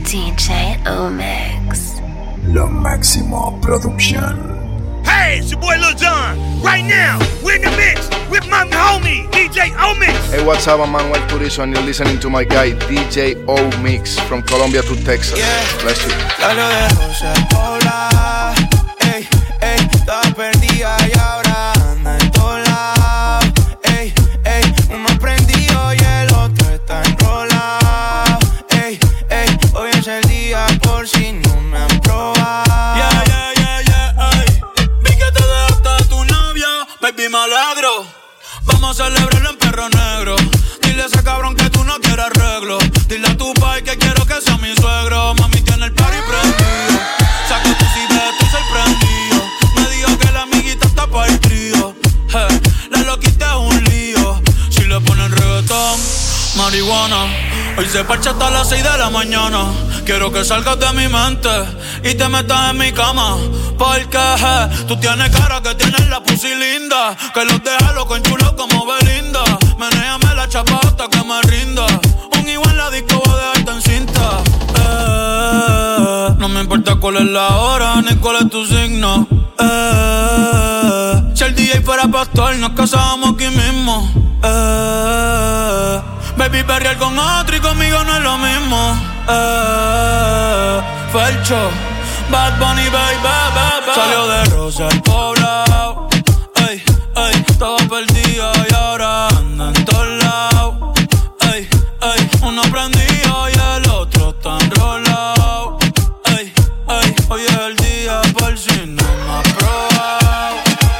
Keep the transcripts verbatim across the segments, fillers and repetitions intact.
D J Omix. Lo Máximo Production. Hey, it's your boy Lil Jon. Right now, we're in the mix with my homie, D J Omix. Hey, what's up? I'm Manuel Turizo and you're listening to my guy, D J Omix, from Colombia to Texas. Yeah. Bless you. Hablo de Rosa, hola. Ey, ey, estaba perdida y ahora anda en todos lados. Ey, ey, uno prendido y el otro está enrolado. Ey, ey, hoy es el día por si no me han probado. Yeah, yeah, yeah, yeah, ey. Vi que te dejaste tu novia, baby, me alegro. Vamos a celebrarlo en Perro Negro. Dile a ese cabrón que tú no quieres arreglo. Dile a tu pai que quiero que sea mi suegro. Mami tiene el party prendido. Saca tu C D, estoy sorprendido. Me dijo que la amiguita está pa' el trío. Hey, la loquita es un lío. Si le ponen reggaetón, marihuana. Hoy se parcha hasta las seis de la mañana. Quiero que salgas de mi mente y te metas en mi cama. Porque hey, tú tienes cara que tienes la pussy linda. Que los deja loco en chulo como Belinda. Menéame la chapa hasta que me rinda. Un igual en la disco voy a dejarte en cinta. Eh, no me importa cuál es la hora ni cuál es tu signo. Eh, si el D J fuera pastor nos casábamos aquí mismo. Eh, baby, perrear con otro y conmigo no es lo mismo. Eh, Felcho, Bad Bunny, baby, baby. Salió de Rosa el poblado. Ey, ey, estaba perdido y ahora anda en todos lados. Ey, ey, uno prendido y el otro está enrolado. Ey, ey, hoy es el día por si no me has probado.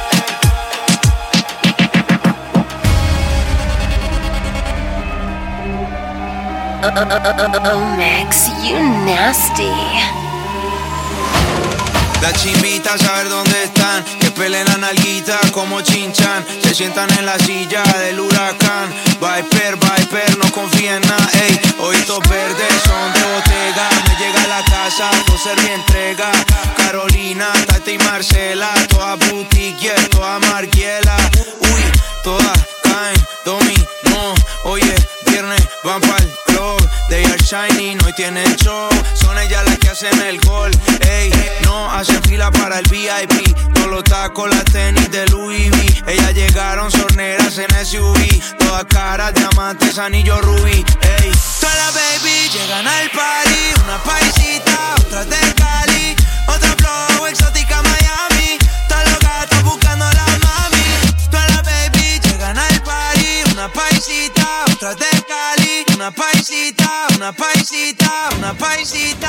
Omix, you nasty. Las chimbitas saber dónde están, que peleen la nalguita como chinchan, se sientan en la silla del huracán. Viper, Viper, no confía en nada, ey. Ojitos verdes son de Bottega. Me llega a la casa, doce y entrega. Carolina, Tati y Marcela, toda boutique, yeah, toda marguela. Uy, todas caen, dominó. Hoy es viernes, van pa'l club. They are shining, hoy tienen show. Son ellas las que hacen el gol, ey. No hacen fila para el V I P. Todos los tacos, las tenis de Louis V. Ellas llegaron sorneras en S U V. Todas caras, diamantes, anillos rubí, ey. Todas las baby llegan al party. Una paisita, otra de Cali. Otra flow, exótica Miami. Todas los gatos buscando la mami. Todas las baby llegan al party. Una paisita, otra de Cali. Una paisita, una paisita, una paisita.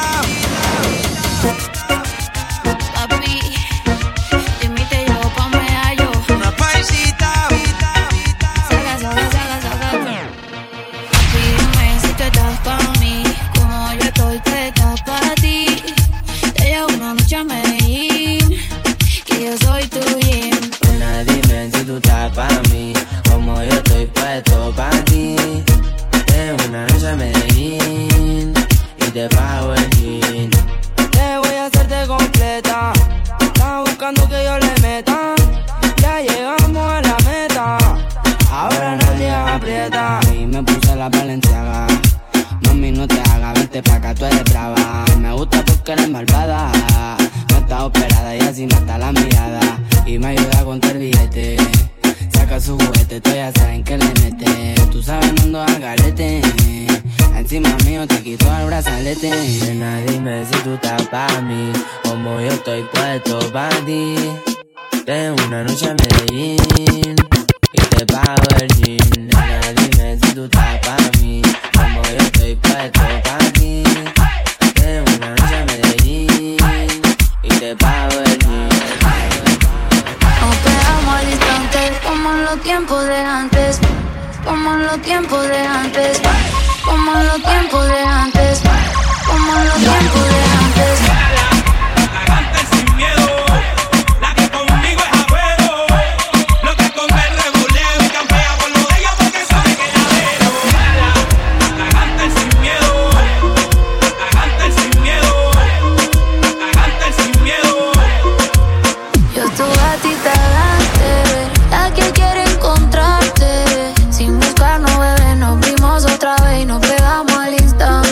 Papi, te yo pa' me hallo. Una paisita. Saca, saca, saca, saca. Dime si tú estás pa' mí, como yo estoy, tú estás pa' ti. Te llevo una noche a Medellín, que yo soy tu gym. Nena, dime si tú estás pa' mí, como yo estoy puesto pa' ti. Tengo una noche a Medellín y te pago el jean. Te voy a hacerte completa. Estás buscando que yo le meta. Ya llegamos a la meta. Ahora nadie aprieta. Y me puse la Balenciaga. Mami, no te hagas, vente pa' acá, tú eres brava. Me gusta porque eres malvada. No estás operada y así mata la mirada. Y me ayuda a contar billete. Saca su juguete, tú ya saben que le mete. Tú sabes, no ando al garete. Encima mío te quito el brazalete. Nena, dime si tú estás pa' mí, como yo estoy puesto pa' ti. Tengo una noche en Medellín y te pago el jean. Nena, dime si tú estás pa' mí, como yo estoy puesto pa' ti. Tengo una noche en Medellín y te pago el jean. Nos pegamos al instante, como en los tiempos de antes. Como en los tiempos de antes. Como en los tiempos de antes. Como en los tiempos de antes. La canta sin miedo. La que conmigo es abuelo. Lo que con el reguleo y campea por lo de ella porque sabe que la veo. La canta sin miedo. La canta sin miedo. La canta sin miedo. Yo tu gatita dante, la que quiere encontrarte. Sin buscarnos, bebé, nos vimos otra vez y nos pegamos al instante.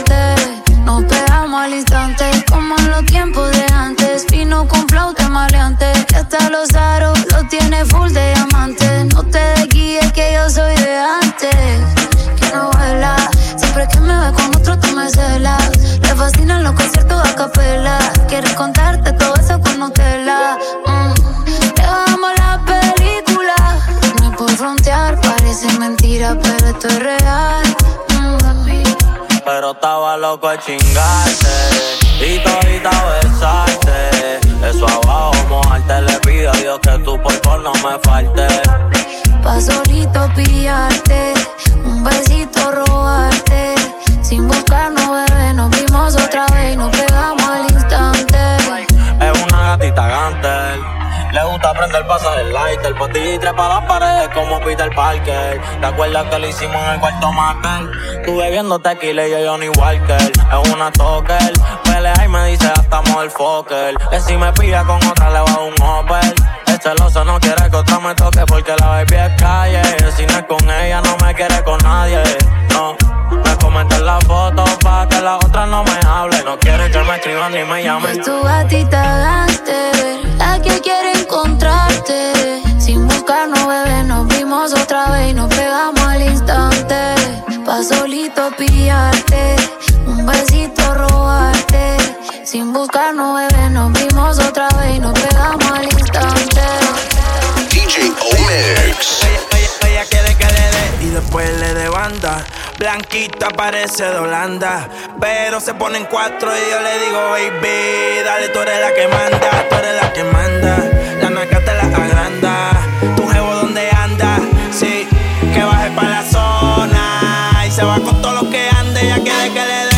cela. Le fascinan los conciertos a capela. Quiere contarte todo eso con Nutella. Mm. Dejamos la película. Me puedo frontear, parece mentira, pero esto es real. Mm, pero estaba loco de chingarte y todita besarte. Eso abajo mojarte, le pido a Dios que tú por favor no me faltes. Pa' solito pillarte, un besito robarte. Sin buscarnos, bebé, nos vimos otra vez y nos pegamos al instante. Es una gatita gantel, le gusta prender, pasar el lighter. Por ti y trepa las paredes como Peter Parker. ¿Te acuerdas que lo hicimos en el cuarto master? Tú bebiendo tequila y yo Johnny Walker. Es una toker, pelea y me dice hasta motherfucker. Que si me pilla con otra le va a un Opel. El celoso no quiere que otra me toque porque la baby es calle. Si no es con ella no me quiere con nadie, no. Me comentan la foto pa' que la otra no me hable. No quiere que me escriban ni me llamen. Es tu gatita gánster, la que quiere encontrarte. Sin buscarnos, bebé, nos vimos otra vez y nos pegamos al instante. Pa' solito pillarte, un besito robarte. Sin buscarnos, bebé, nos vimos otra vez y nos pegamos al instante. D J Omex. Ella, ella, ella quiere que le dé y después le dé banda. Blanquita parece de Holanda, pero se ponen cuatro y yo le digo, baby, dale, tú eres la que manda, tú eres la que manda. La naca te la agranda, tu jevo donde anda, sí, que baje pa' la zona y se va con todo lo que ande. Ella quiere que le dé,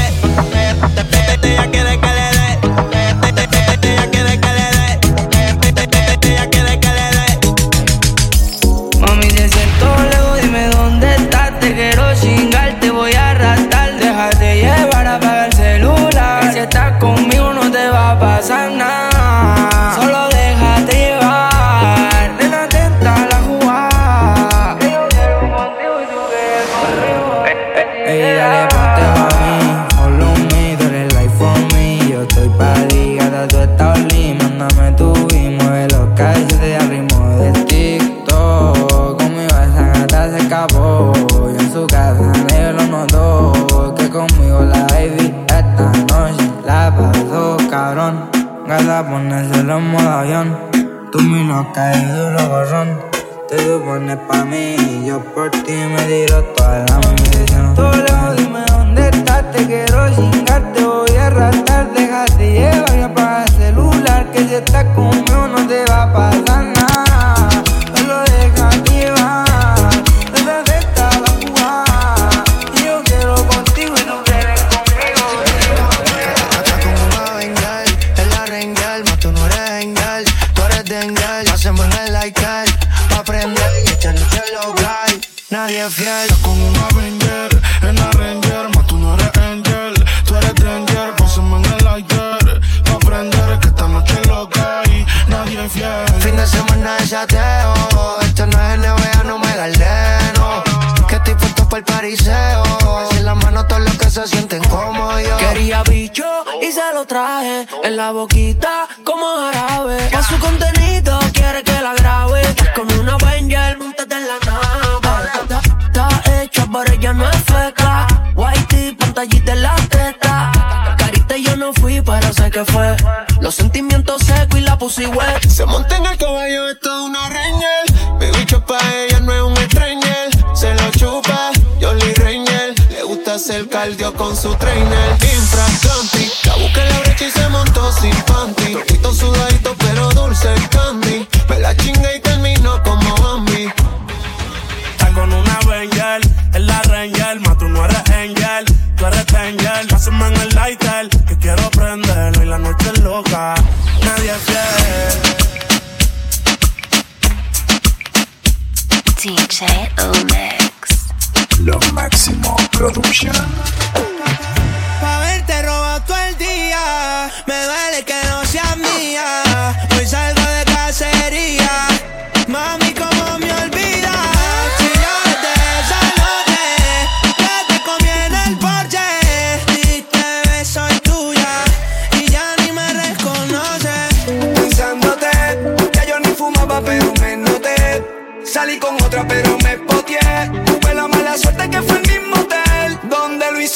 ella quiere que le dé, ella quiere que le dé, ella quiere que le dé. Mami, te siento lejos, dime dónde estás, te quiero chingar, te voy a arrastrar. Déjate llevar, apaga el celular, que si estás conmigo no te va a pasar nada. Solo déjate llevar, nena, atenta la jugada. Que yo quiero contigo y tú quieres conmigo. Ey, dale, ponte mami, follow me, tú eres life for me. Yo estoy pa' ligada, tú estás only. Mándame tu y mueve los calles de ritmo de TikTok. Conmigo esa gata se escapó, yo en su casa nadie lo notó. Que conmigo la baby esta noche la pasó cabrón. Gata ponérselo en modo avión, tú mi loca y duro gorrón. Te supones pa' mí y yo por ti me tiro toda la munición. Tú lejos, dime dónde estás, te quiero chingar, te voy a arrastrar. Déjate llevar y apaga el celular, que si estás conmigo no te va a pasar nada. Solo déjate llevar, desde esta la jugada. Y yo quiero contigo y tú quieres conmigo. Acá con una bengala, es la rengal, más tú no eres engel, tú eres de engel. Hacemos en el like pa' aprender y esta noche local. Nadie es fiel. Con una Ranger, en la Ranger, más tú no eres angel, tú eres danger. Pásame en el lighter, pa' aprender que esta noche es loca y nadie es fiel. Fin de semana de chateo, esto no es N B A, no me galdeno. Que estoy puesto para el pariseo, así en la mano todo lo que se sienten como yo. Quería bicho y se lo traje en la boquita como jarabe. Pa' su contenido quiere que la grabe, como una Avenger, montate en la nave. Está hecha por ella, no es feca. Whitey, pantallita en la teta. Carita yo no fui, pero sé que fue. Los sentimientos secos y la pussy wet. Se monta en el caballo, esto es una Ranger. Mi bicho pa' ella no es un extrañer. Se lo chupa, Jolly Ranger. Le gusta hacer cardio con su trainer. Infracanti, la busca en la brecha y se montó sin panty. Totito sudadito pero dulce el candy. Me la chinga y terminó como Bambi. Está con una Ranger, es la Ranger, más tú no eres angel, tú eres danger. Pásame en el lighter, que quiero prenderlo y la noche es loca, nadie es fiel. D J Omex. Lo máximo producción. Pa' verte roba todo el día, me duele que no seas mía. Hoy salgo de cacería, mami, cómo me olvidas. Si yo desde esa noche que te comí en el porche, dijiste bebé soy tuya y ya ni me reconoces. Pensándote, ya yo ni fumaba pero me noté. Salí con otra pero me poteé. Tuve la mala suerte que fue el mismo hotel donde lo hice.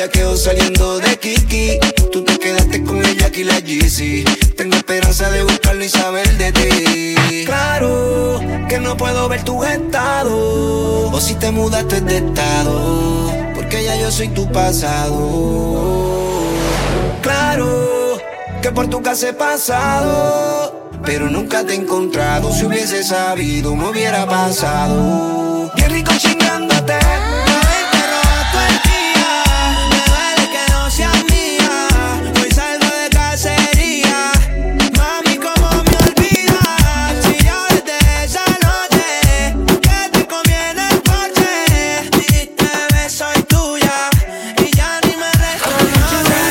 bellaqueo saliendo de Kiki. Tú te quedaste con el Jackie y la Yeezy. Tengo esperanza de buscarlo y saber de ti. Claro que no puedo ver tu estado, o si te mudaste de estado, porque ya yo soy tu pasado. Claro que por tu casa he pasado, pero nunca te he encontrado. Si hubiese sabido me hubiera pasado. Bien rico chingándote, haberte roto el día. Me duele que no seas mía. Hoy salgo de cacería. Mami, ¿cómo me olvidas? Si ya desde esa noche que te conviene el coche, dijiste me soy tuya y ya ni me reconoces.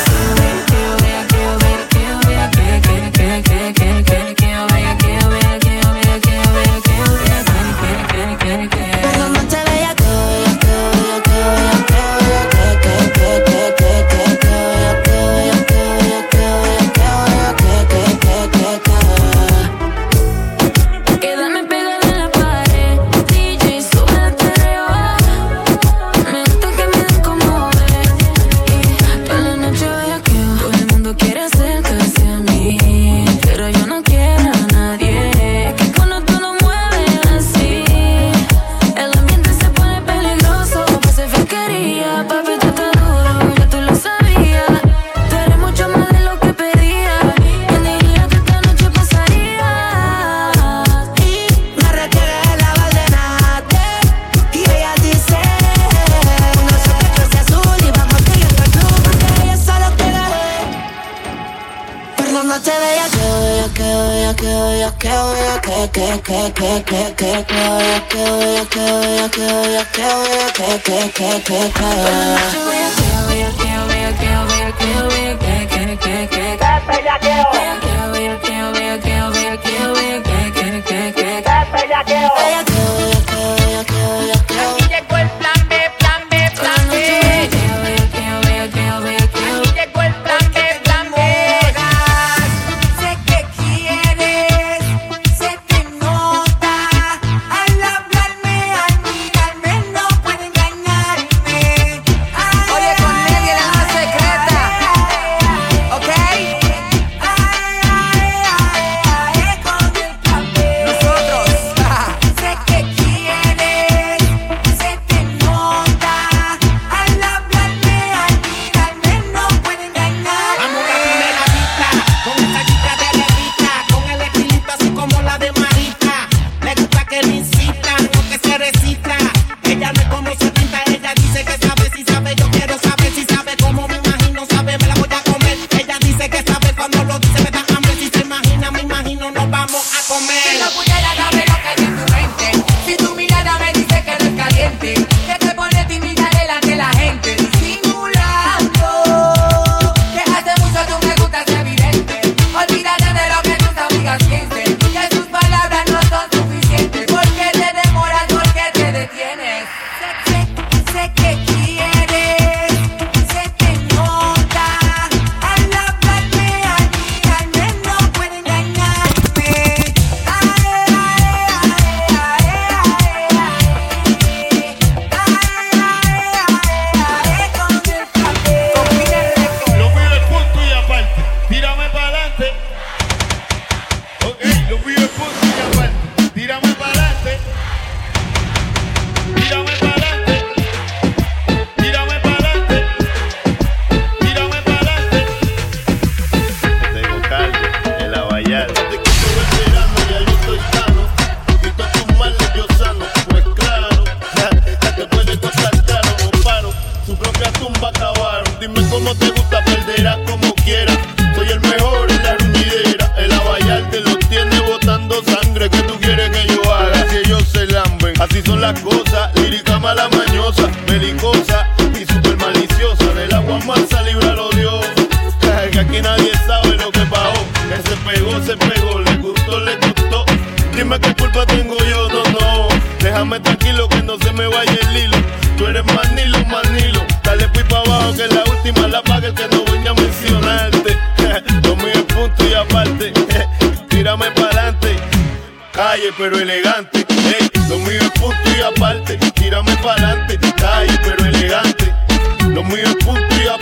Pero elegante, hey, lo mío es punto y aparte, tírame pa'lante, calle pero elegante, lo mío es punto y aparte.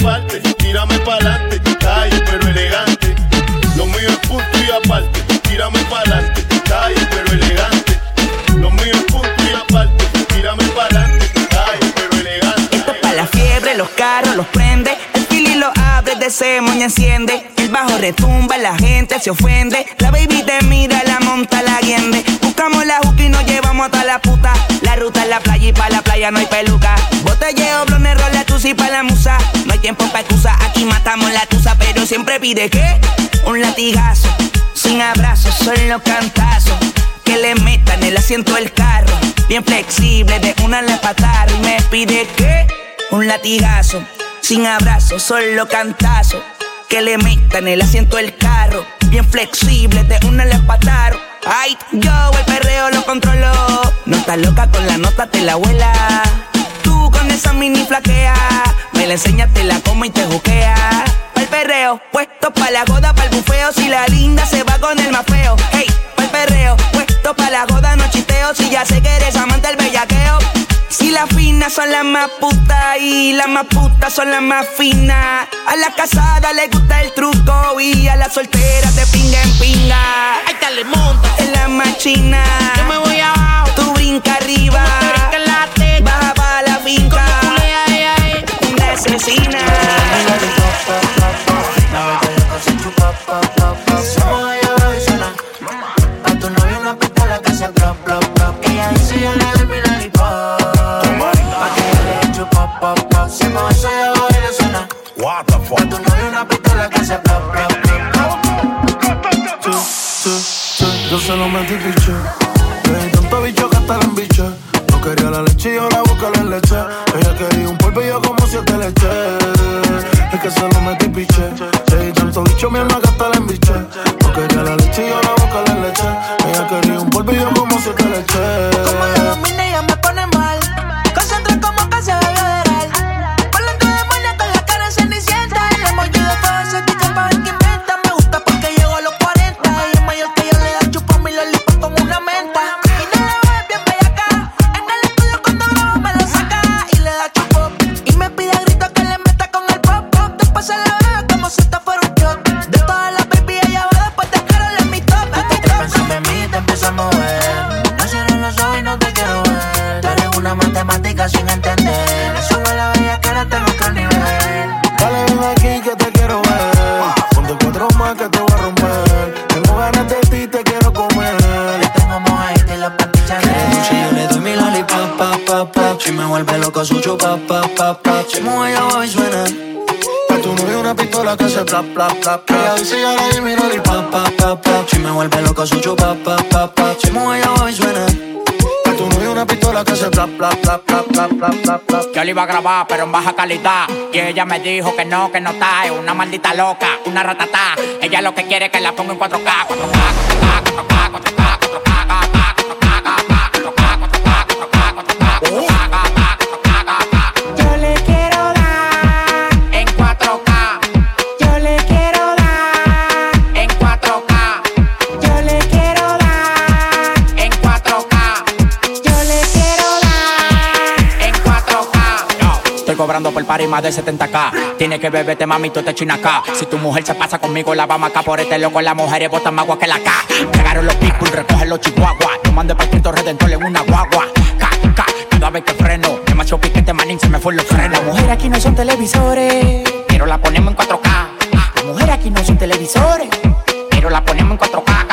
bajo retumba, la gente se ofende. La baby te mira, la monta, la guiende. Buscamos la juca y nos llevamos hasta la puta. La ruta es la playa y pa' la playa no hay peluca. Botelleo, blonde, rola, tusi pa' la musa. No hay tiempo pa' excusa, aquí matamos la tusa. Pero siempre pide ¿qué? Un latigazo. Sin abrazos, solo cantazos. Que le metan el asiento del carro. Bien flexible, de una le patar. Y me pide ¿qué? Un latigazo. Sin abrazos, solo cantazos. Que le metan el asiento del carro. Bien flexible, de una le pataron. Ay, yo el perreo lo controlo. No estás loca con la nota, te la vuela. Tú con esa mini flaquea. Me la enseñas, te la como y te juquea. Pa'l perreo, puesto pa' la joda, pa'l bufeo. Si la linda se va con el más feo. Hey, pa'l perreo, puesto pa' la joda, no chisteo. Si ya sé que eres amante del bellaqueo. Si las finas son las más putas y las más putas son las más finas. A la casada le gusta el truco y a la soltera de pinga en pinga. Ahí te le monta. En la machina. Yo me voy abajo. Tú brinca arriba. Baja pa' la finca. Una asesina. A tu novio una pistola que se plop, plop, plop. Ella dice yo le doy mi lollipop. Si me vas a llevar y le suena. What the fuck? A tu novio una pistola que se plop, plop, plop. Sí, sí, sí, yo se lo metí piché. Le di tanto bicho que hasta la embiché. No quería la leche y yo la boca la leche. Ella quería un polvo y yo como siete leche. Es que se lo metí piché. Le di tanto bicho mi alma que hasta la embiché. No quería la leche y yo la boca la leche. Ella quería un polvo y yo como siete leche. Como ella domina ella me pone mal. Concentra como que se bebe de real. Por la tu demonia con la cara cenicienta. Y le emoji de todo ese ticket pa' ver que inventa. Me gusta porque llego a los cuarenta. Y es mayor que yo le da chupa mi lollipop como una menta. Y no la veo bien bella acá. En el estudio cuando grabo me lo saca. Y le da chupo. Y me pide a grito que le meta con el pop pop. Después se la bebe como si esto fuera un shot. De todas las baby ella va después de Karol en mi top. Pensando en mí te empiezo a mover. No cierro los ojos y no te quiero ver. Tú eres una matemática sin entender. Sube la bella cara, tengo otro nivel. Dale, ven aquí que te quiero ver. Ponte cuatro más que te voy a romper. Tengo ganas de ti, te quiero comer. Le tengo mojadito y los panties Chanel. Si yo le doy mi lollipop, pop, pop, pop. Si me vuelve loco su chupa, pop, pop, pop. Si mueve ella va y suena. A tu novio una pistola que se plap, plap, plap. Ella dice ya le di mi lollipop, pop, pop, pop. Si me vuelve loco su chupa, pop, pop, pop. Si mueve ella va y suena. A tu novio una pistola que se plap, plap, plap, plap, plap, plap, plap, plap. Yo le iba a grabar, pero en baja calidad. Y ella me dijo que no, que no está. Es una maldita loca, una ratatá. Ella lo que quiere es que la ponga en cuatro K, cuatro K, cuatro K, cuatro K, cuatro K, cuatro K. Yo le quiero dar en cuatro K. Yo le quiero dar En cuatro K. Yo le quiero dar En cuatro K. Yo le quiero dar En cuatro K. Yo estoy cobrando por party más de setenta K. Tiene que beberte, mami, tú te china acá. Si tu mujer se pasa conmigo, la vamos acá. Por este loco, las mujeres botan más agua que la K. Llegaron los people, recogen los chihuahuas. Yo mandé para Cristo Redentor en una guagua. K, K, cada vez que freno. Demasiado piquete, manín, se me fue los frenos. Las mujeres aquí no son televisores, pero la ponemos en cuatro K. Las mujeres aquí no son televisores, pero la ponemos en cuatro K.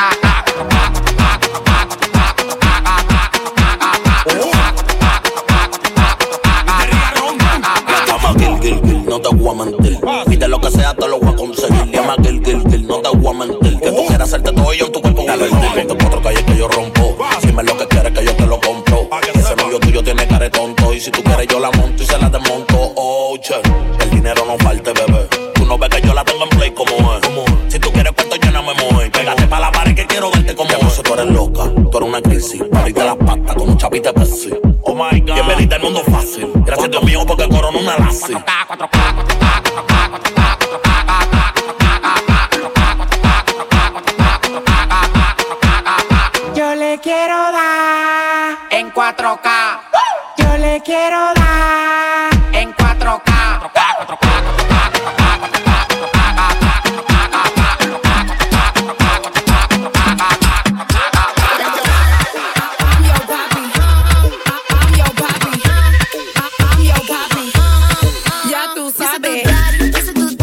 No te voy a mentir. Pide lo que sea, te lo voy a conseguir. Llama Gil, Gil, Gil, no te voy a mentir. Que tú quieras hacerte todo y yo en tu cuerpo. Dale, dale, te cuatro calles que yo rompo. Dime lo que quieres que yo te lo compro. Ese novio tuyo tiene cara de tonto. Y si tú quieres yo la monto y se la desmonto. Oh, che, el dinero no falte, bebé. Tú no ves que yo la tengo en play como es. Si tú quieres cuento yo no me muevo. Pégate pa' la pared que quiero verte como es. Tú eres loca, tú eres una crisis. Pariste las patas con un chapite Pepsi. Oh my God, bienvenida al mundo fácil. Gracias Dios mío porque corona una lazi. cuatro K, cuatro K, cuatro K, cuatro K, cuatro K. Yo le quiero dar En cuatro K. Yo le quiero dar En cuatro K. cuatro K, cuatro K. Ya tú sabes.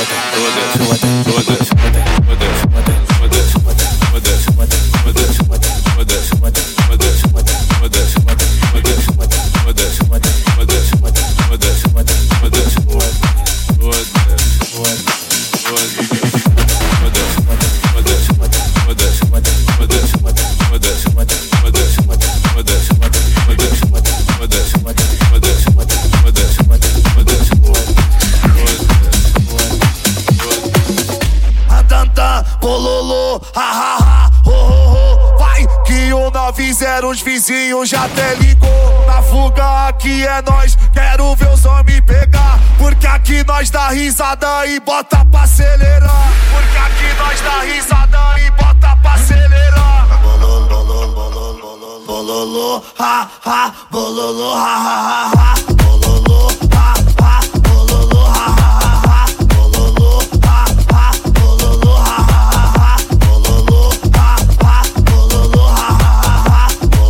Os vizinhos já até ligou. Na fuga aqui é nós, quero ver os homens pegar. Porque aqui nós dá risada e bota pra acelerar. Porque aqui nós dá risada e bota pra acelerar. Bololô, bololô, bololô, bololô, ha, ha, bololô, ha, ha, ha, ha. Bololô, ha, ha, bololô, ha, ha, ha, ha. Bololô, ha, ha, bololô, ha, ha, ha, ha. Bololô, ha, ha, bololô, ha, ha, ha.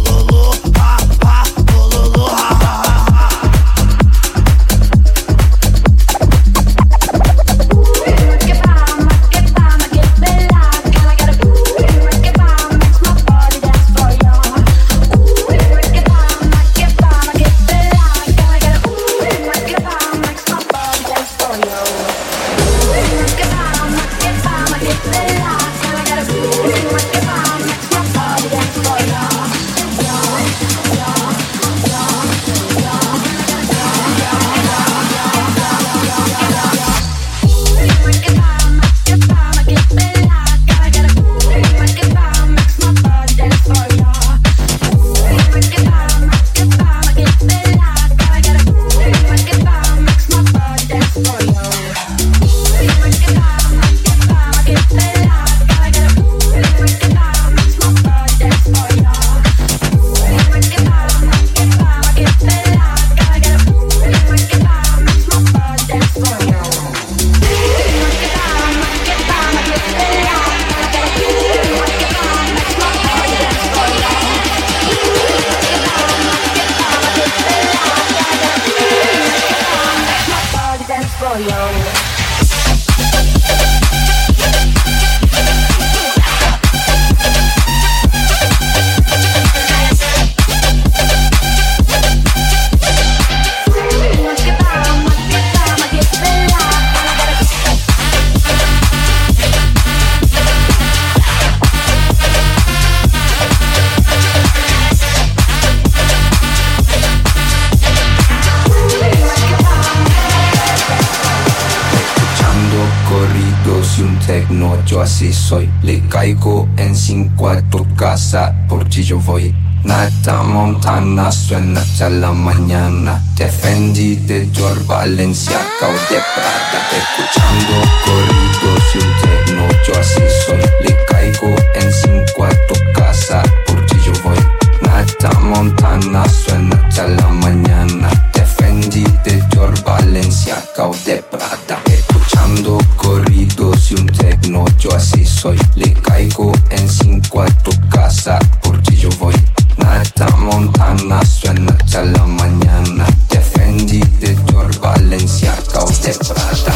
Yo así soy, le caigo en cinco a tu casa, por ti yo voy. Nata Montana suena hasta la mañana. Te Fendi de Dior, Balenciaga o de Prada. Escuchando corridos y un techno, yo así soy. Le caigo en cinco a tu casa, por ti yo voy. Nata Montana suena hasta la mañana. Te Fendi de Dior, Balenciaga o de Prada. Escuchando corridos y un techno, yo así soy. Le caigo en cinco a tu casa, por ti yo voy. Nata Montana suena hasta la mañana. Te Fendi de Dior, Balenciaga o de Prada.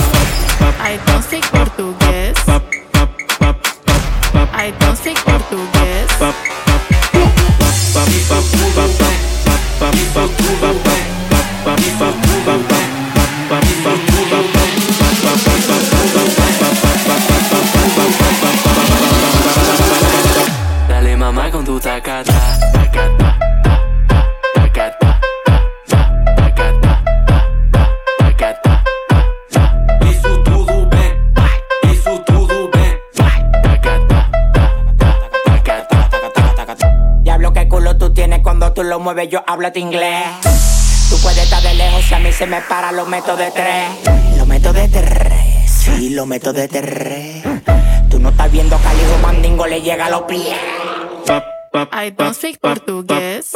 I don't speak portugués. I don't speak portugués. Dale mamá con tu tacata, tacata, tacata, tacata, tacata. Isso tudo bem, isso tudo bem. Tacata, tacata. Diablo, qué culo tú tienes cuando tú lo mueves, yo hablo de inglés. Tú puedes estar de lejos, si a mí se me para, lo meto de tres. Lo meto de tres, sí, lo meto de tres. Tú no estás viendo que al hijo mandingo le llega a los pies. I don't speak portugués.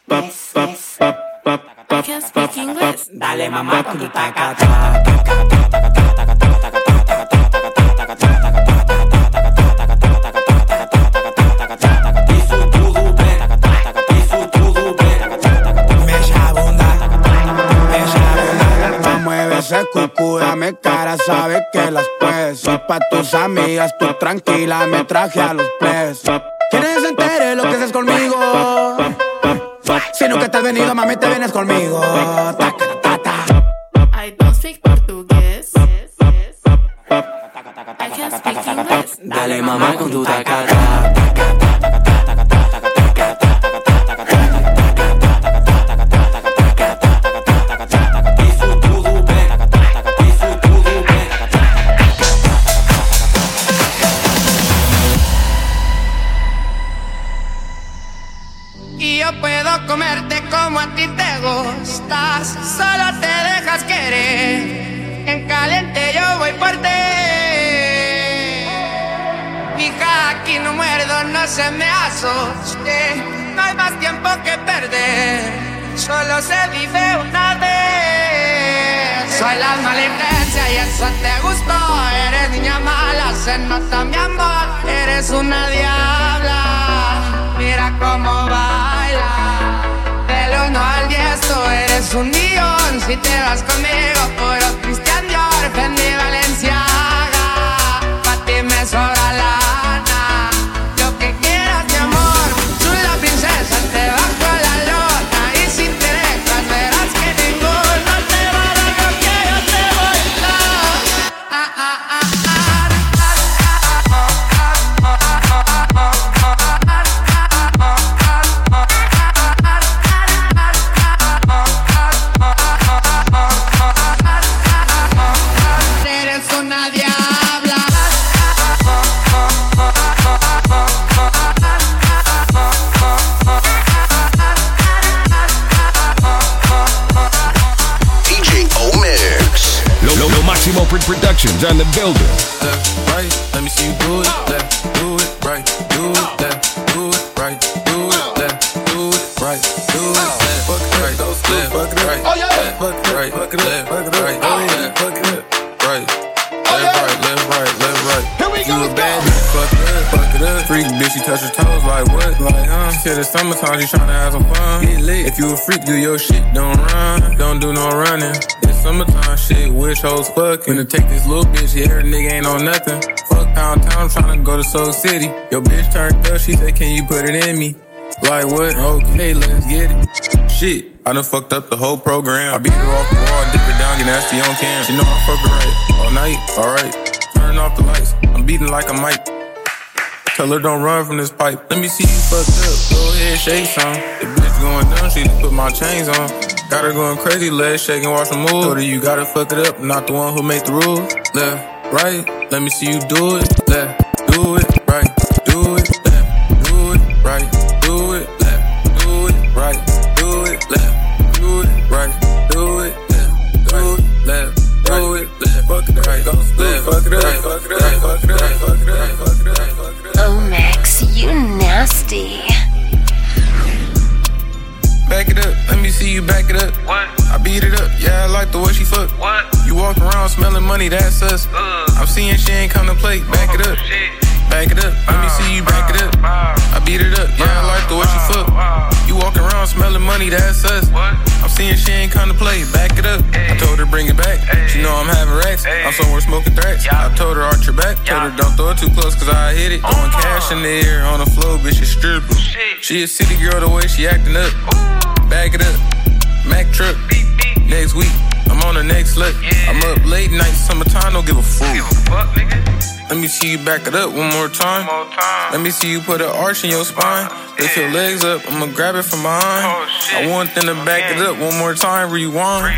I can't speak English. Dale mamá con tu taca. Ese cucu, dame cara ya sabes que las puedes. Y pa' tus amigas, tú tranquila, me traje a los plebes. ¿Quieres entere lo que haces conmigo? Si nunca te has venido, mami, te vienes conmigo. I don't speak portugués. I can speak English. Dale mamá con tu tacata. Y yo puedo comerte como a ti te gustas. Solo te dejas querer. En caliente yo voy por ti. Mija, aquí no muerdo, no se me asuste. No hay más tiempo que perder. Solo se vive una vez. Soy la malignanza y eso te gustó. Eres niña mala, se nota mi amor. Eres una diabla. Mira cómo baila. Del uno al diez tú eres un millón. Si te vas conmigo, puro Christian Dior, Fendi Balenciaga. Pa' ti me sobra lana. Lo que quieras, mi amor. Tú la princesa, te bajo la lona. Y si te dejas, verás que ninguno te va a dar lo que yo te voy a dar. Ah, ah, ah, ah. Eres una diabla. D J O-Mix. Lo, lo, lo Máximo Productions on the building. Left, right, let me see you do it. Left, do it, right, do it, left, do it, right, do it, left, do it, right, do it, left, fuck it, right, left, fuck it, right, left, fuck it, right, fuck it, left, fuck it, right, left, fuck it, right, left, right, left, right, left, right. You a bad bitch, fuck it up, fuck it up. Freak bitch, she touch her toes like what? Like huh? She said it's summertime, she tryna have some fun. Get lit. If you a freak, do your shit, don't run, don't do no running. It's summertime shit, wish hoes fucking. Finna take this little bitch, yeah, her nigga ain't on nothing. Fuck pound town, tryna go to Soul City. Your bitch turned up, she said, can you put it in me? Like what? Okay, let's get it. Shit, I done fucked up the whole program. I beat her off the wall, dip her down, get nasty on cam. She know I fuck her right, all night, alright. Turn off the lights, I'm beating like a mic. Tell her don't run from this pipe. Let me see you fucked up, go ahead, shake some. The bitch going down, she just put my chains on. Got her going crazy, legs shaking, watch her move. Told her you gotta fuck it up, not the one who made the rules. Left, right, let me see you do it. Left, do it, right, do it, left, do it, right, do it, left, do it, right, do it, left, do it, right, do it, left, do it, left, do it, left, fuck it right, left, fuck it right, fuck it right, fuck it right, fuck it right, fuck it right, fuck it right. O-Mix, you nasty. Back it up, let me see you back it up. What? I beat it up, yeah, I like the way she fuck. What? You walk around smelling money, that's us. Uh. I'm seeing she ain't come to play, back it up. Shit. Back it up, let me see you back it up. I beat it up, yeah, I like the way she fuck. You walk around smelling money, that's us. What? I'm seeing she ain't come to play, back it up. Ay. I told her bring it back, ay. She know I'm having racks. Ay. I'm somewhere smoking thrax. Yeah. I told her arch your back, yeah. Told her don't throw it too close cause I hit it. Oh. Throwing cash in the air on the floor, bitch, she stripping. She a city girl the way she acting up. Ooh. Back it up, Mac truck. Beep, beep. Next week, I'm on the next look. Yeah. I'm up late night, summertime, don't give a fuck. Give a fuck, nigga. Let me see you back it up one more time. One more time. Let me see you put an arch in your spine. Lift your legs up, I'ma grab it from behind. Oh, I want them to back it up one more time, rewind.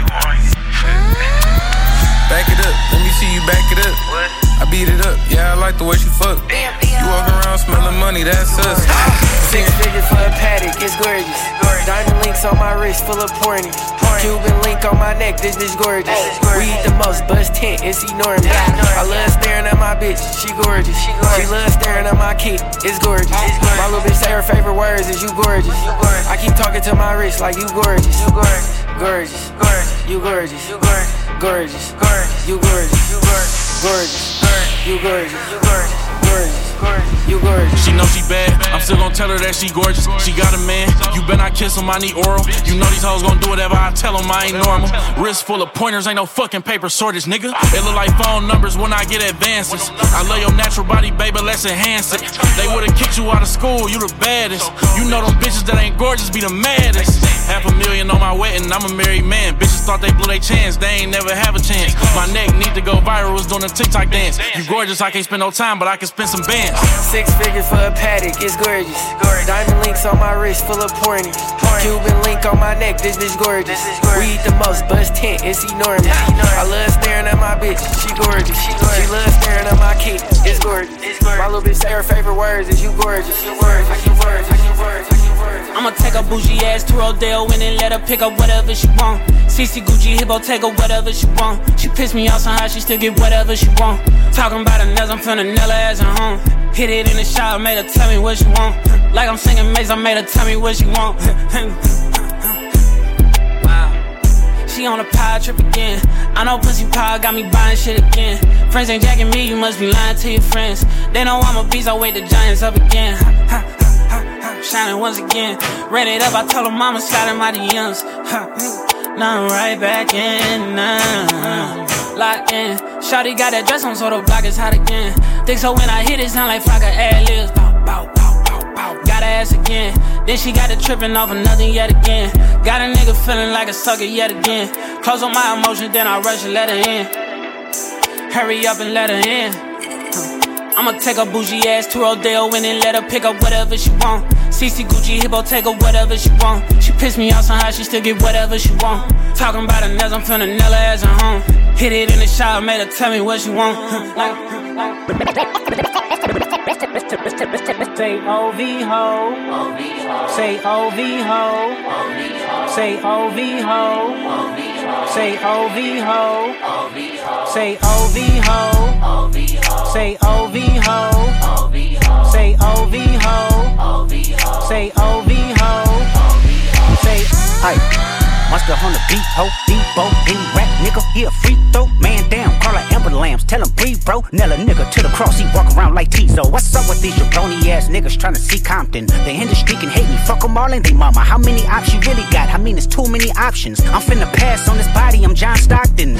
Back it up, let me see you back it up. What? I beat it up, yeah, I like the way she fuck. You walk around smelling money, that's us. Six figures for a paddock, it's gorgeous. Diamond links on my wrist, full of porny. Cuban link on my neck, this bitch gorgeous. We eat the most, bust tent, it's enormous. I love staring at my bitch, she gorgeous. She loves staring at my kid, it's gorgeous. My little bitch say her favorite words is you gorgeous. I keep talking to my wrist like you gorgeous. Gorgeous, you gorgeous. Gorgeous, you gorgeous. Gorgeous, you gorgeous. Gorgeous. You gorgeous. She know she bad, I'm still gon' tell her that she gorgeous. She got a man, you better not kiss him, I need oral. You know these hoes gon' do whatever I tell them, I ain't normal. Wrist full of pointers, ain't no fucking paper shortage, nigga. It look like phone numbers when I get advances. I love your natural body, baby, let's enhance it. They would've kicked you out of school, you the baddest. You know them bitches that ain't gorgeous be the maddest. Half a million on my wedding, I'm a married man. Bitches thought they blew their chance, they ain't never have a chance. My neck need to go viral, was doing a TikTok dance. You gorgeous, I can't spend no time, but I can spend some bands. Six figures for a paddock, it's gorgeous. Diamond links on my wrist, full of pointers. Cuban link on my neck, this bitch gorgeous. We eat the most, bust tent, it's enormous. I love staring at my bitch, she gorgeous. She loves staring at my kid, it's gorgeous. My little bitch say her favorite words is you gorgeous. You gorgeous, you gorgeous, you gorgeous. I'ma take a bougie ass to Rodeo and then let her pick up whatever she want. C C Gucci Hippo, take her whatever she want. She pissed me off somehow, she still get whatever she want. Talking about her nails, I'm finna nail her ass at home. Hit it in the shower, made her tell me what she want. Like I'm singing Maze, I made her tell me what she want. Wow. She on a power trip again. I know pussy power got me buying shit again. Friends ain't jacking me, you must be lying to your friends. They know I'm a beast, I wake the giants up again. Shining once again. Ran it up, I told her mama sliding my D Ms. Now I'm right back in, now locked in. Shawty got that dress on so the block is hot again. Think so when I hit it sound like Flocka ad-libs. Bow, bow, bow, bow, bow. Got her ass again. Then she got it tripping off of nothing yet again. Got a nigga feeling like a sucker yet again. Close on my emotions, then I rush and let her in. Hurry up and let her in. I'ma take a bougie ass to Rodeo and then let her pick up whatever she want. C C Gucci Hippo, take her whatever she want. She pissed me off somehow, she still get whatever she want. Talking about her nails, I'm finna nail her ass at home. Hit it in the shower, made her tell me what she want. Say O V ho, say O V ho, say O V ho, say O V ho, say O V ho, say O V ho, say O V ho, say O V ho, say hey. Monster on the beat, ho, Debo, any rap nigga, he a free throw, man down, call her Amber Lambs, tell him breathe, bro, nail a nigga to the cross, he walk around like Tizo. What's up with these jabroni ass niggas tryna see Compton? They in the street can hate me, fuck them all and they mama. How many options you really got? I mean, it's too many options. I'm finna pass on this body, I'm John Stockton.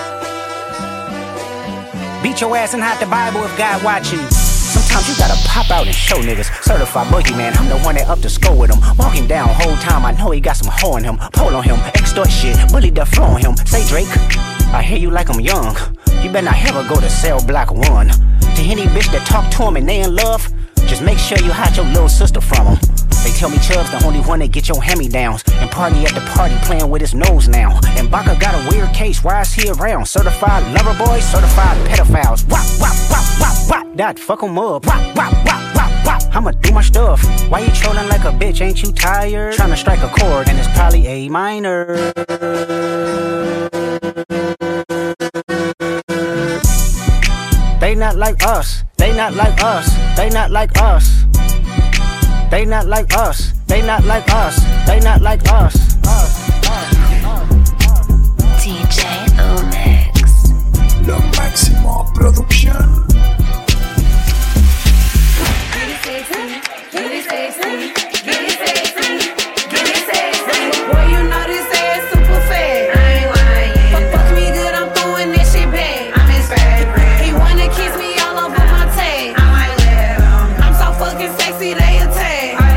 Beat your ass and hide the Bible if God watching. Sometimes you gotta pop out and show niggas. Certified boogeyman, I'm the one that up to score with him. Walk him down whole time, I know he got some hoe in him. Pull on him, extort shit, bully the flow on him. Say Drake, I hear you like I'm young. You better not ever go to cell block one. To any bitch that talk to him and they in love, just make sure you hide your little sister from him. They tell me Chubb's the only one that get your hand-me-downs and party at the party playing with his nose now. And Baka got a weird case, why is he around? Certified lover boys, certified pedophiles. Wop, wop, wop, wop, wop, that fuck em up. Wop, wop, wop, wop, wop, I'ma do my stuff. Why you trolling like a bitch, ain't you tired? Tryna strike a chord and it's probably A minor. They not like us, they not like us, they not like us. They not like us, they not like us, they not like us. D J Omex. Lo Máximo Producción. Get it sexy, get it sexy, get it sexy, get it sexy. Boy, you know this ass super fat. I ain't lying. Fuck, fuck me good, I'm throwing this shit back. I'm his favorite. He wanna kiss me all over my tag. I might let him. I'm so fucking sexy, they attack.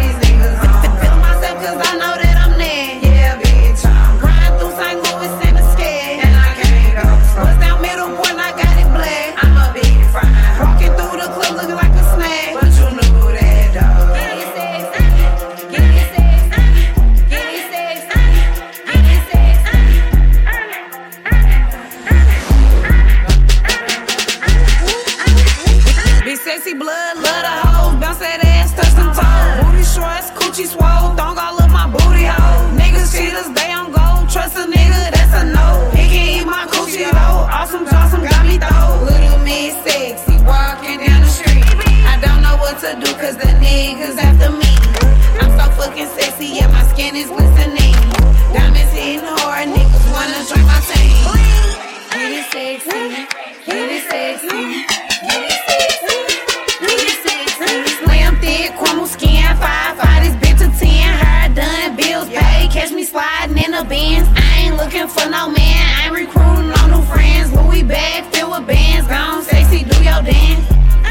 Sexy blood, love the hoes, bounce that ass, touch them toes. Booty shorts, coochie swole, thong all of my booty hole. Niggas cheaters, they on gold, trust a nigga, that's a no. He can eat my coochie though, awesome Johnson got me though. Little me sexy, walking down the street. I don't know what to do cause the niggas after me. I'm so fucking sexy, yeah, my skin is glistening. Diamonds hitting hard, niggas wanna drink my tank. Get it sexy, get it sexy, get it sexy. looking for no man. I ain't recruiting no new friends. Louis bag filled with bands. Gone, Stacy, do your dance.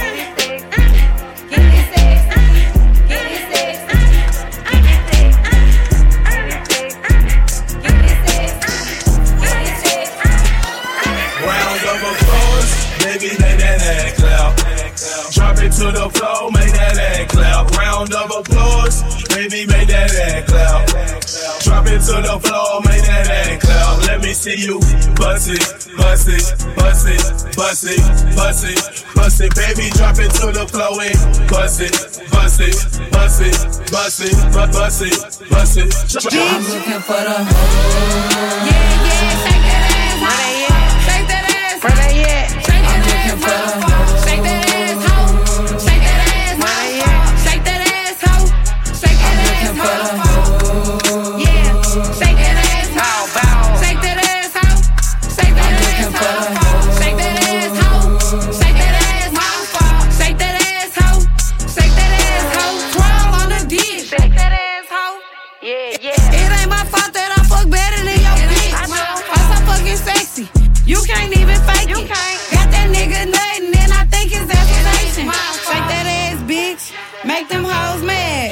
Baby, make that ass clap. Drop it to the floor, make that ass clap. Round of applause, baby, make that ass clap. Drop it to the floor, make that ass clap. Let me see you bust it, bust it, bust it, bust it, bust it, bust it. Baby, drop it to the floor and bust it, bust it, bust it, bust it, bust it, bust it. I'm looking for the hoe. Yeah, yeah, shake that ass. Where they at? Shake that ass. Where they at? I'm looking for the hoe. Shake that ass, hoe. Shake that ass, hoe. Shake that ass, hoe. Shake that ass, hoe. Yeah, shake that ass, hoe. Shake that ass, hoe. Shake that ass, hoe. Shake that ass, hoe. Shake that ass, hoe. Shake that ass, hoe. Shake that ass, hoe. Twirl on the dick. Shake that ass, hoe. Yeah, yeah. It ain't my fault that I fuck better than your bitch. I'm so fucking sexy. You can't even fake it. Got that nigga nuttin' and I think it's affirmation. Shake that ass, bitch. Make them hoes mad.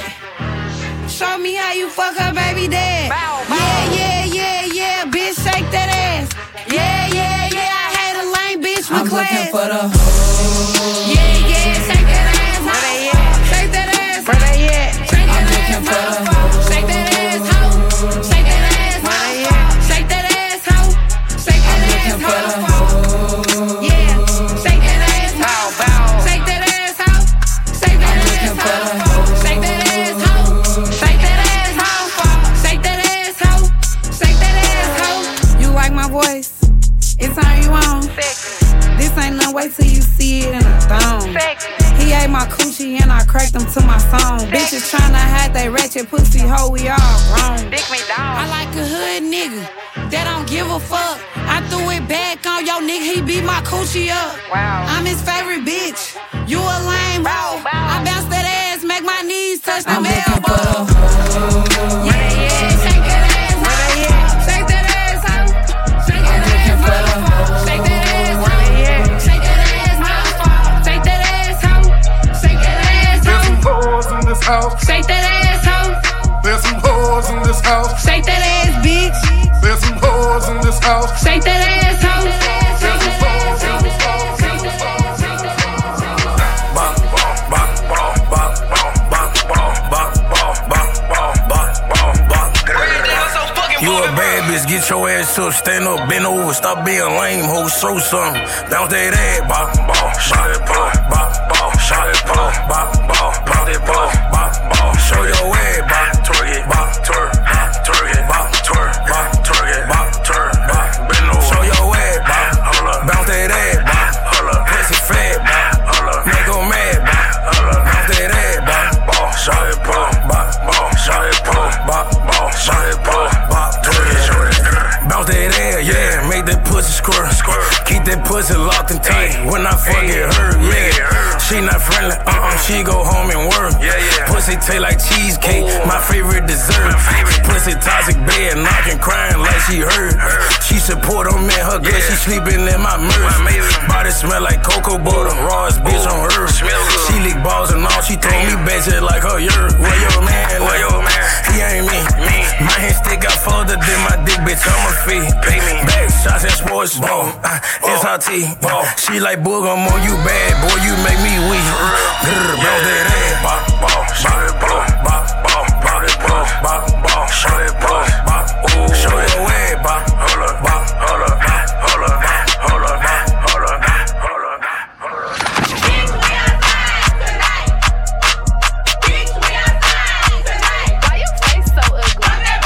Show me how you fuck her baby dad. Yeah, yeah, yeah, yeah, bitch, shake that ass. Yeah, yeah, yeah, I hate a lame bitch with I'm class. looking for the hoe. Yeah, yeah, shake that ass. Where they at? Shake that ass. Where they at? Shake that I'm looking for the ass. hoe. Shake that ass, hoe. Shake that ass, hoe. Shake that ass, hoe. Shake that ass, For the hoe. hoe. Yeah, shake that ass, hoe. Shake that ass, hoe. Shake that ass, hoe. Shake that ass, hoe. Shake that ass, hoe. Shake that ass, hoe. Shake that ass, hoe. You like my voice? It turn you on. This ain't no way till you see it in a thong. He ate my coochie and I cracked him to my song. Bitches tryna hide they ratchet pussy hoe, we all wrong. I like a hood nigga that don't give a fuck. I threw it back on yo nigga, he beat my coochie up. Wow. I'm his favorite bitch. You a lame hoe. I bounce that ass, make my knees touch them elbows. Yeah, yeah, shake that ass, hoe. Shake that ass, hoe. Shake that ass, hoe. Shake that ass, hoe. Shake that ass, hoe. Shake that ass, hoe. Shake that ass, There's some hoe. hoes in this house. Shake that ass, hoe. There's some hoes in this house. Shake that ass, bitch. There's some hoes in this house. Shake that ass, hoe. There's some hoes in this house. You a bad bitch, get your ass up, stand up, bend over, stop being lame, ho, show something. Bounce that ass, bop, bop, shot it, bop, bop, bop, shot it, bop, bop, bop, bop it, bop, bop, bop. Show your ass, bop, twerk it, bop, twerk, bop, twerk it, bop, twerk, bop, twerk it, bop, twerk, bop, bend over. Show your ass, bop, hold up, bounce that ass, bop, hold up, pussy fat, bop, hold up, make 'em mad, bop, hold up, bounce that ass, bop, bop, shot it, bop, bop, bop, shot it, bop, bop, bop, shot it, bop, bop, twerk it, bounce that ass, yeah, make that pussy squirt, squirt. Keep that pussy locked and tight. When I fuck it hurt, yeah. She not friendly, uh-uh, she go home and work. Yeah, yeah. Pussy taste like cheesecake, my favorite dessert. Pussy toxic bed, knocking, crying like she hurt. She support on me, her good, she sleeping in my merch. Body smell like cocoa butter, rawest bitch on earth. She lick balls and all, she told me bitch it like her yurt. Where your man? Where your man? He ain't me. My hand stick out further than my dick, bitch, on my feet. Back shots and sports ball, uh, S R T. She like boog, I'm on you bad, boy, you make me weak. Grrr, bounce that ass, bop, bop, shot it, bop, bop, bop, bop it, bop, bop, bop, shot it, bop, bop, ooh, show your ass, bop, hold up, bop, hold up, bop, hold up, bop, hold up, bop, hold up, bop, hold up, bop, hold up. Why you face so ugly?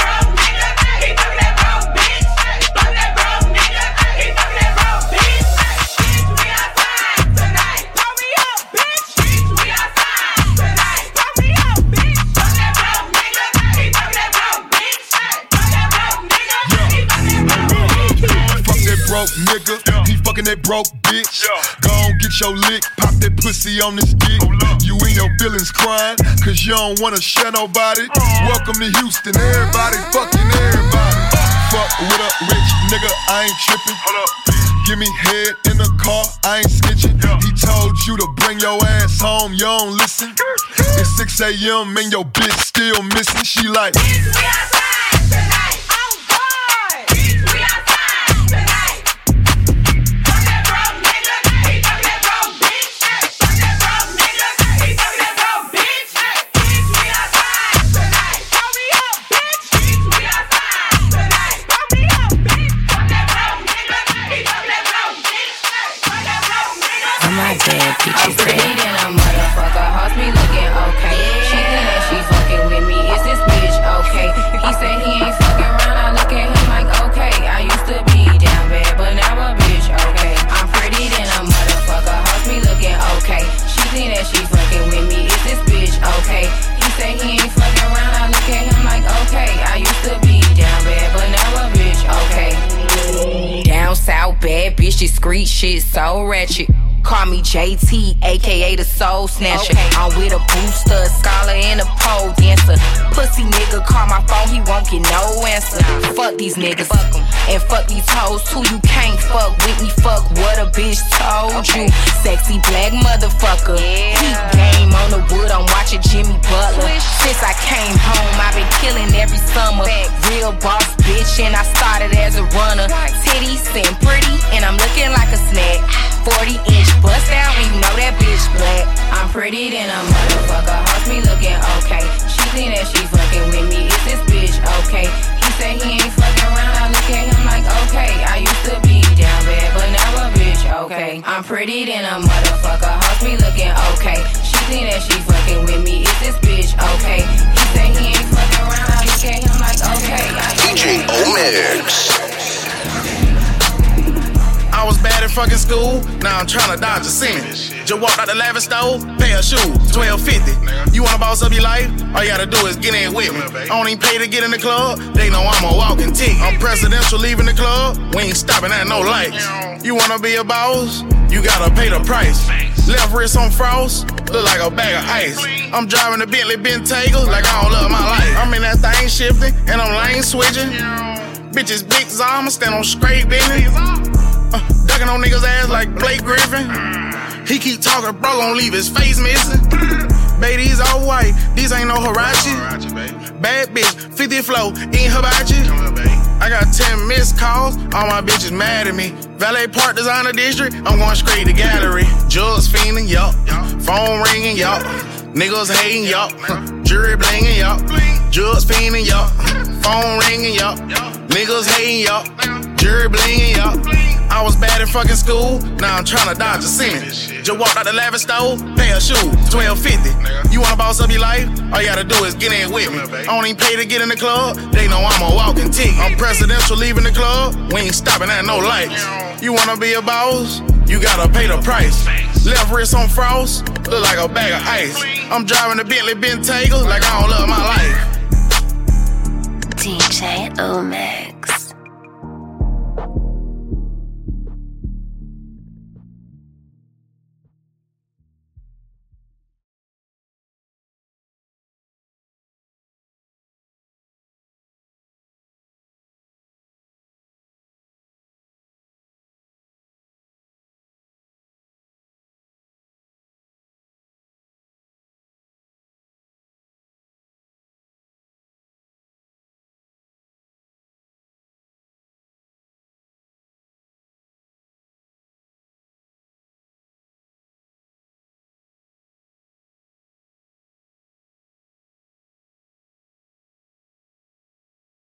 Broke nigga, he fucking that broke bitch. Go on, get your lick, pop that pussy on this dick. You in your feelings crying, cause you don't wanna share nobody. Welcome to Houston, everybody fucking everybody. fuck with a rich nigga, I ain't tripping. Give me head in the car, I ain't snitching. He told you to bring your ass home, you don't listen. It's six a.m. and your bitch still missing. She like, bitch, we outside tonight. Oh God, bitch, we outside tonight. Fuck that broke nigga, he fuck that broke bitch. Fuck that broke nigga, he fuck that broke bitch. Bitch, we outside tonight. Hurry up, bitch. Bitch, we outside tonight. Hurry up, bitch. Fuck that broke nigga, he fuck that broke bitch. Fuck that broke nigga. Oh my bad, bitch. I'm pretty than a motherfucker, hoes be looking okay. She think that she fucking with me, is this bitch okay? He said he ain't fucking around, I look at him like okay. I used to be down bad, but now a bitch okay. I'm pretty than a motherfucker, hoes be looking okay. She think that she fucking with me, is this bitch okay? He said he ain't fucking around, I look at him like okay. I used to be down bad, but now a bitch okay. Down south bad bitch, discreet shit so ratchet. Call me J T, aka the Soul Snatcher. Okay. I'm with a booster, a scholar, and a pole dancer. Pussy nigga call my phone, he won't get no answer. Nah. Fuck these niggas, fuck em. And fuck these hoes too. You can't fuck with me, fuck what a bitch told okay. you. Sexy black motherfucker. Yeah. Heat game on the wood, I'm watching Jimmy Butler. Swish. Since I came home, I've been killing every summer. Back. Real boss bitch, and I started as a runner. Right. Titties and pretty, and I'm looking like a snack. forty inch bust down, and you know that bitch black. I'm pretty than a motherfucker, hoes me looking okay. She think that she fucking with me, is this bitch okay? He said he ain't fucking around, I look at him like okay. I used to be down bad, but now a bitch okay. I'm pretty than a motherfucker, hoes me looking okay. She think that she fucking with me, is this bitch okay? He said he ain't fucking around, I look at him like okay. D J Omex. I was bad at fucking school, now I'm tryna dodge a sin. Just walked out the lavish store, pair of shoes, twelve fifty. You wanna boss up your life? All you gotta do is get in with me. I don't even pay to get in the club, they know I'm a walking ticket. I'm presidential leaving the club, we ain't stopping at no lights. You wanna be a boss? You gotta pay the price. Left wrist on frost, look like a bag of ice. I'm driving a Bentley Bentayga like I don't love my life. I'm in that thing shifting, and I'm lane switching. Bitches big Zama, stand on straight business. Uh, ducking on niggas' ass like Blake Griffin. He keep talking, bro, gon' leave his face missing. Baby, these all white, these ain't no Hirachi. Bad bitch, fifty flow, eating hibachi. I got ten missed calls, all my bitches mad at me. Valet Park Designer District, I'm going straight to gallery. Jugs fiending, yup. Phone ringing, yup. Niggas hating, yup. Jury blinging, yup. Jugs fiending, yup. Phone ringing, yup. Niggas hating, yup. Jury blinging, yup. I was bad at fucking school, now I'm tryna dodge a sin. Just walked out the lavish store, pair of shoes, twelve fifty. You wanna boss up your life? All you gotta do is get in with me. I don't even pay to get in the club, they know I'm a walking ticket. I'm presidential leaving the club, we ain't stopping at no lights. You wanna be a boss? You gotta pay the price. Left wrist on frost, look like a bag of ice. I'm driving a Bentley Bentayga like I don't love my life. D J Omex.